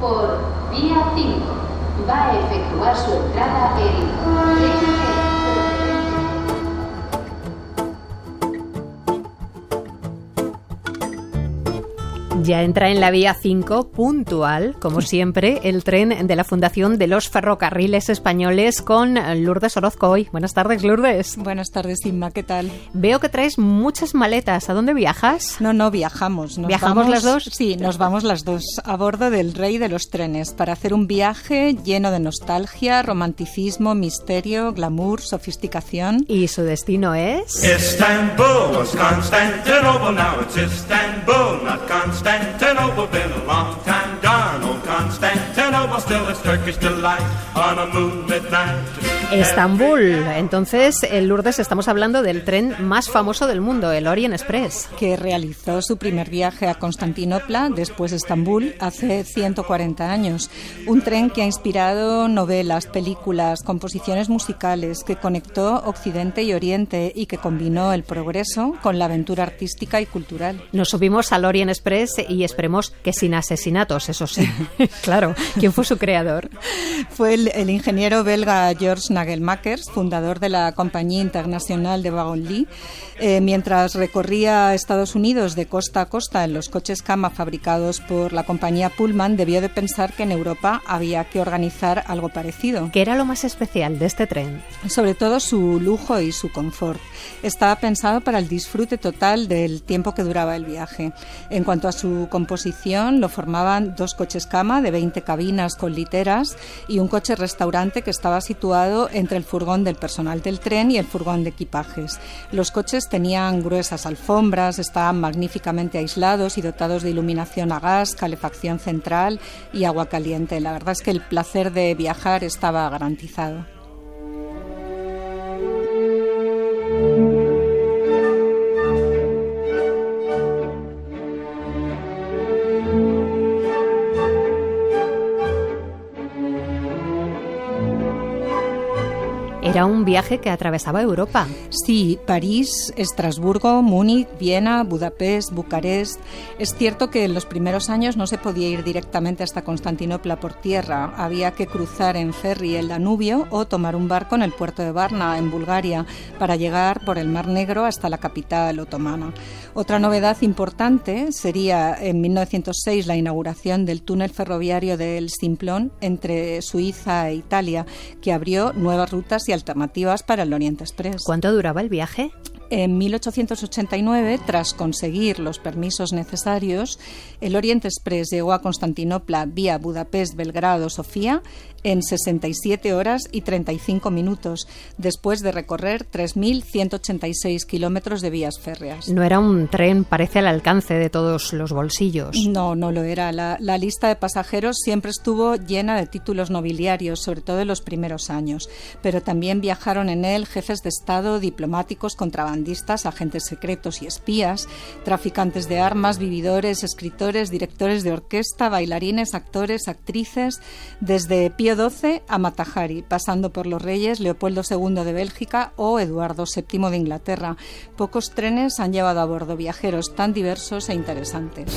Por vía 5 va a efectuar su entrada el tren. Ya entra en la vía 5, puntual, como siempre, el tren de la Fundación de los Ferrocarriles Españoles con Lourdes Orozco hoy. Buenas tardes, Lourdes. Buenas tardes, Inma, ¿qué tal? Veo que traes muchas maletas. ¿A dónde viajas? No, viajamos. ¿Viajamos las dos? Sí, nos vamos las dos a bordo del Rey de los Trenes para hacer un viaje lleno de nostalgia, romanticismo, misterio, glamour, sofisticación. ¿Y su destino es? Istanbul was Constantinople, now it's Istanbul, not Constantinople, been a long time gone, old Constantinople, still it's Turkish delight on a moonlit night. Estambul. Entonces, en Lourdes estamos hablando del tren más famoso del mundo, el Orient Express. Que realizó su primer viaje a Constantinopla, después Estambul, hace 140 años. Un tren que ha inspirado novelas, películas, composiciones musicales, que conectó Occidente y Oriente y que combinó el progreso con la aventura artística y cultural. Nos subimos al Orient Express y esperemos que sin asesinatos, eso sí. Claro, ¿quién fue su creador? Fue el ingeniero belga Georges Nagelmakers, fundador de la Compañía Internacional de Wagon-Lit. Mientras recorría Estados Unidos de costa a costa en los coches cama fabricados por la compañía Pullman, debió de pensar que en Europa había que organizar algo parecido. ¿Qué era lo más especial de este tren? Sobre todo su lujo y su confort. Estaba pensado para el disfrute total del tiempo que duraba el viaje. En cuanto a su composición, lo formaban 2 coches cama de 20 cabinas con literas y un coche restaurante que estaba situado entre el furgón del personal del tren y el furgón de equipajes. Los coches tenían gruesas alfombras, estaban magníficamente aislados y dotados de iluminación a gas, calefacción central y agua caliente. La verdad es que el placer de viajar estaba garantizado. Era un viaje que atravesaba Europa. Sí, París, Estrasburgo, Múnich, Viena, Budapest, Bucarest. Es cierto que en los primeros años no se podía ir directamente hasta Constantinopla por tierra. Había que cruzar en ferry el Danubio o tomar un barco en el puerto de Varna, en Bulgaria, para llegar por el Mar Negro hasta la capital otomana. Otra novedad importante sería en 1906 la inauguración del túnel ferroviario del Simplon entre Suiza e Italia, que abrió nuevas rutas y alternativas para el Orient Express. ¿Cuánto duraba el viaje? En 1889, tras conseguir los permisos necesarios, el Orient Express llegó a Constantinopla vía Budapest, Belgrado, Sofía en 67 horas y 35 minutos, después de recorrer 3.186 kilómetros de vías férreas. No era un tren, parece al alcance de todos los bolsillos. No lo era. La lista de pasajeros siempre estuvo llena de títulos nobiliarios, sobre todo en los primeros años, pero también viajaron en él jefes de Estado, diplomáticos, contrabandistas, agentes secretos y espías, traficantes de armas, vividores, escritores, directores de orquesta, bailarines, actores, actrices, desde Pío XII a Mata Hari, pasando por los reyes Leopoldo II de Bélgica o Eduardo VII de Inglaterra. Pocos trenes han llevado a bordo viajeros tan diversos e interesantes.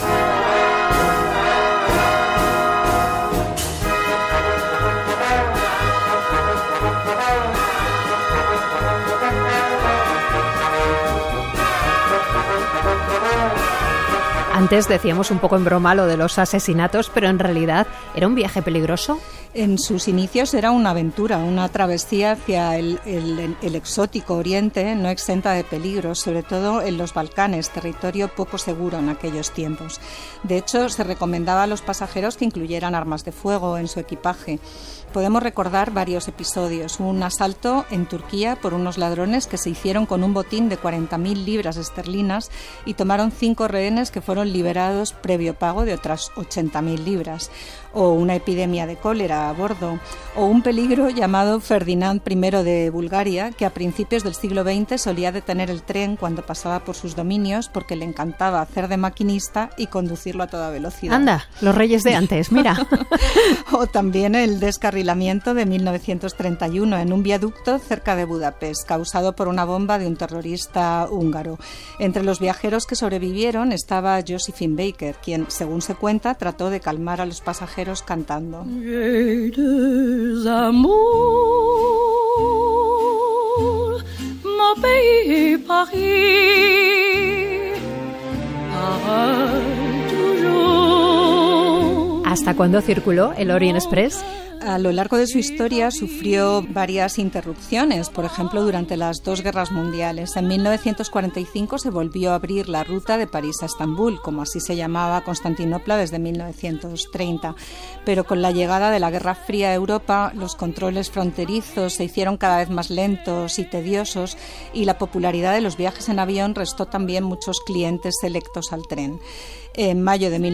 Antes decíamos un poco en broma lo de los asesinatos, pero en realidad ¿era un viaje peligroso? En sus inicios era una aventura, una travesía hacia el exótico Oriente, no exenta de peligros, sobre todo en los Balcanes, territorio poco seguro en aquellos tiempos. De hecho, se recomendaba a los pasajeros que incluyeran armas de fuego en su equipaje. Podemos recordar varios episodios. Un asalto en Turquía por unos ladrones que se hicieron con un botín de 40.000 libras esterlinas y tomaron 5 rehenes que fueron liberados previo pago de otras 80.000 libras. O una epidemia de cólera a bordo, o un peligro llamado Ferdinand I de Bulgaria, que a principios del siglo XX solía detener el tren cuando pasaba por sus dominios porque le encantaba hacer de maquinista y conducirlo a toda velocidad. Anda, los reyes de antes, mira. O también el descarrilamiento de 1931 en un viaducto cerca de Budapest, causado por una bomba de un terrorista húngaro. Entre los viajeros que sobrevivieron estaba Josephine Baker, quien, según se cuenta, trató de calmar a los pasajeros cantando. ¿Hasta cuándo circuló el Orient Express? A lo largo de su historia sufrió varias interrupciones, por ejemplo durante las dos guerras mundiales. En 1945 se volvió a abrir la ruta de París a Estambul, como así se llamaba Constantinopla desde 1930. Pero con la llegada de la Guerra Fría a Europa, los controles fronterizos se hicieron cada vez más lentos y tediosos, y la popularidad de los viajes en avión restó también muchos clientes selectos al tren. En mayo de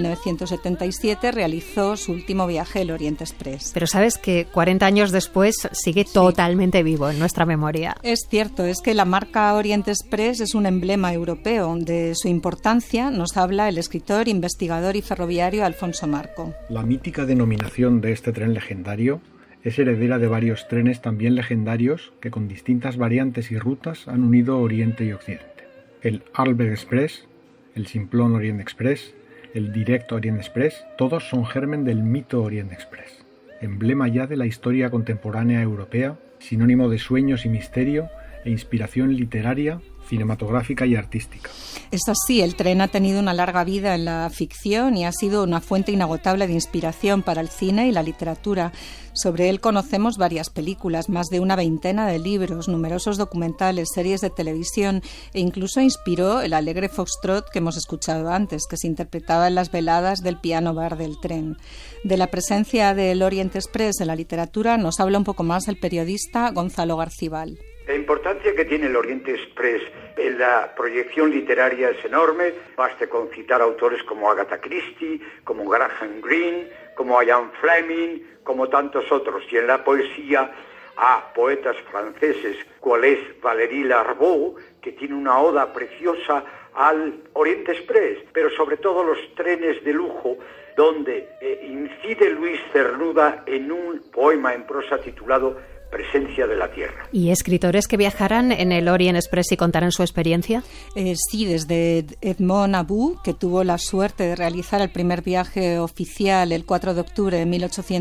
1977 realizó su último viaje, el Orient Express. Pero sabes que 40 años después sigue totalmente vivo en nuestra memoria. Es cierto, es que la marca Orient Express es un emblema europeo. De su importancia nos habla el escritor, investigador y ferroviario Alfonso Marco. La mítica denominación de este tren legendario es heredera de varios trenes también legendarios que con distintas variantes y rutas han unido Oriente y Occidente. El Arlberg Express, el Simplon Orient Express, el Direct Orient Express, todos son germen del mito Orient Express, emblema ya de la historia contemporánea europea, sinónimo de sueños y misterio e inspiración literaria, cinematográfica y artística. Es así, el tren ha tenido una larga vida en la ficción y ha sido una fuente inagotable de inspiración para el cine y la literatura. Sobre él conocemos varias películas, más de una veintena de libros, numerosos documentales, series de televisión e incluso inspiró el alegre foxtrot que hemos escuchado antes, que se interpretaba en las veladas del piano bar del tren. De la presencia del Orient Express en la literatura nos habla un poco más el periodista Gonzalo Garcibal. La importancia que tiene el Orient Express en la proyección literaria es enorme. Baste con citar autores como Agatha Christie, como Graham Greene, como Ian Fleming, como tantos otros. Y en la poesía a poetas franceses, cual es Valéry Larbaud, que tiene una oda preciosa al Orient Express, pero sobre todo los trenes de lujo, donde incide Luis Cernuda en un poema en prosa titulado Presencia de la Tierra. ¿Y escritores que viajarán en el Orient Express y contarán su experiencia? Sí, desde Edmond About, que tuvo la suerte de realizar el primer viaje oficial el 4 de octubre de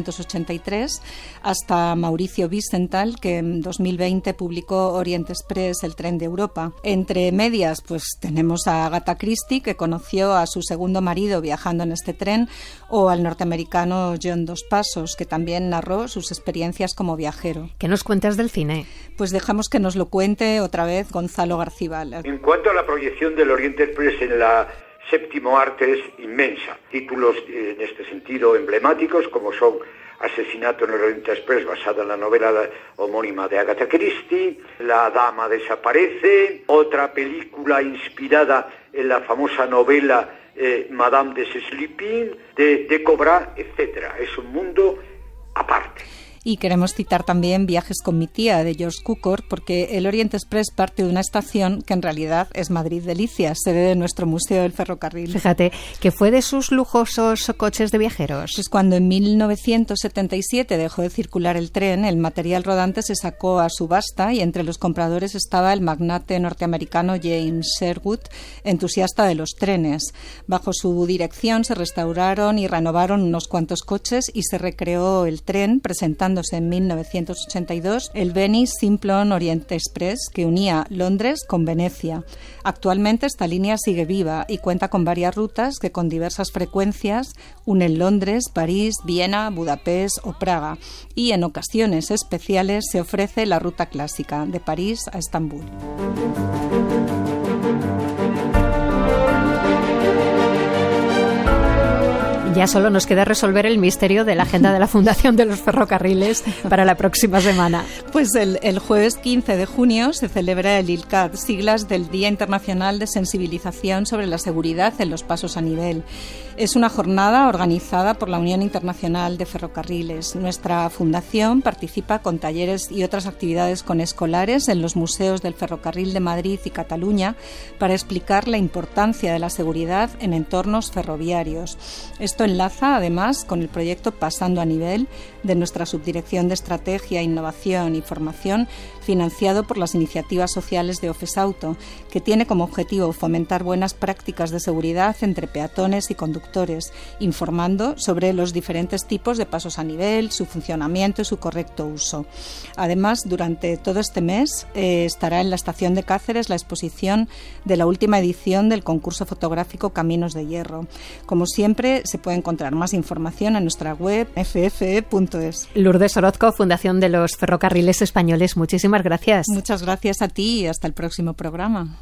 1883, hasta Mauricio Wiesenthal, que en 2020 publicó Orient Express, el tren de Europa. Entre medias, pues tenemos a Agatha Christie, que conoció a su segundo marido viajando en este tren, o al norteamericano John Dos Passos, que también narró sus experiencias como viajero. ¿Qué nos cuentas del cine? Pues dejamos que nos lo cuente otra vez Gonzalo Garcibal. En cuanto a la proyección del Orient Express en la séptimo arte, es inmensa. Títulos en este sentido emblemáticos como son Asesinato en el Orient Express, basada en la novela homónima de Agatha Christie, La dama desaparece, otra película inspirada en la famosa novela Madame de Sleeping, de Cobra, etc. Es un mundo aparte. Y queremos citar también Viajes con mi tía, de George Cukor, porque el Orient Express parte de una estación que en realidad es Madrid Delicias, sede de nuestro Museo del Ferrocarril. Fíjate, que fue de sus lujosos coches de viajeros. Pues cuando en 1977 dejó de circular el tren, el material rodante se sacó a subasta y entre los compradores estaba el magnate norteamericano James Sherwood, entusiasta de los trenes. Bajo su dirección se restauraron y renovaron unos cuantos coches y se recreó el tren, presentando en 1982 el Venice Simplon Orient Express, que unía Londres con Venecia. Actualmente esta línea sigue viva y cuenta con varias rutas que con diversas frecuencias unen Londres, París, Viena, Budapest o Praga, y en ocasiones especiales se ofrece la ruta clásica de París a Estambul. Ya solo nos queda resolver el misterio de la agenda de la Fundación de los Ferrocarriles para la próxima semana. Pues el jueves 15 de junio se celebra el ILCAT, siglas del Día Internacional de Sensibilización sobre la Seguridad en los Pasos a Nivel. Es una jornada organizada por la Unión Internacional de Ferrocarriles. Nuestra fundación participa con talleres y otras actividades con escolares en los museos del Ferrocarril de Madrid y Cataluña para explicar la importancia de la seguridad en entornos ferroviarios. Esto enlaza además con el proyecto Pasando a Nivel de nuestra Subdirección de Estrategia, Innovación y Formación, financiado por las iniciativas sociales de Ofesauto, que tiene como objetivo fomentar buenas prácticas de seguridad entre peatones y conductores, informando sobre los diferentes tipos de pasos a nivel, su funcionamiento y su correcto uso. Además, durante todo este mes estará en la estación de Cáceres la exposición de la última edición del concurso fotográfico Caminos de Hierro. Como siempre, se puede encontrar más información en nuestra web ffe.es. Lourdes Orozco, Fundación de los Ferrocarriles Españoles, muchísimas gracias. Muchas gracias a ti y hasta el próximo programa.